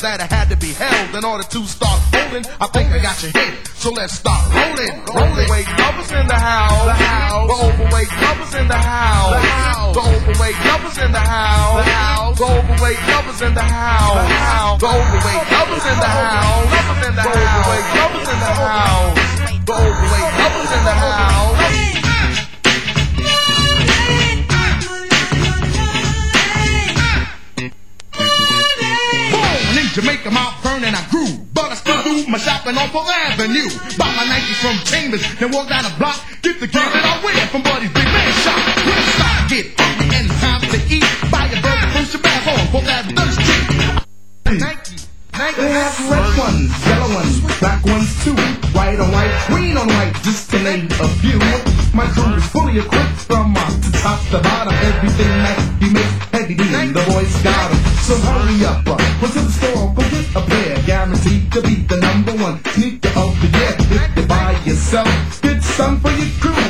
that I had to be held in order to start holding. I think I got your hit, so let's start rolling. Overweight lovers in the house. The overweight lovers in the house. The overweight lovers in the house. The overweight lovers in the house. The overweight lovers in the house. The overweight lovers in the house. The overweight lovers in the house. Jamaica, Mount Vernon, I grew, but I still do my shopping on Full Avenue. Buy my Nikes from Chambers, then walk down the block, get the gear that I wear from Buddy's Big Man Shop. When I start to get hungry and it's time to eat, buy a burger from Shabazz on Full Avenue Street. They have red ones, yellow ones, black ones too, white on white, green on white, just to name a few. My crew is fully equipped from top to bottom, everything that he makes heavy duty, the boys got him. So hurry up, go to the store, go get a pair, guaranteed to be the #1 sneaker of the year. If you buy yourself, get some for your crew.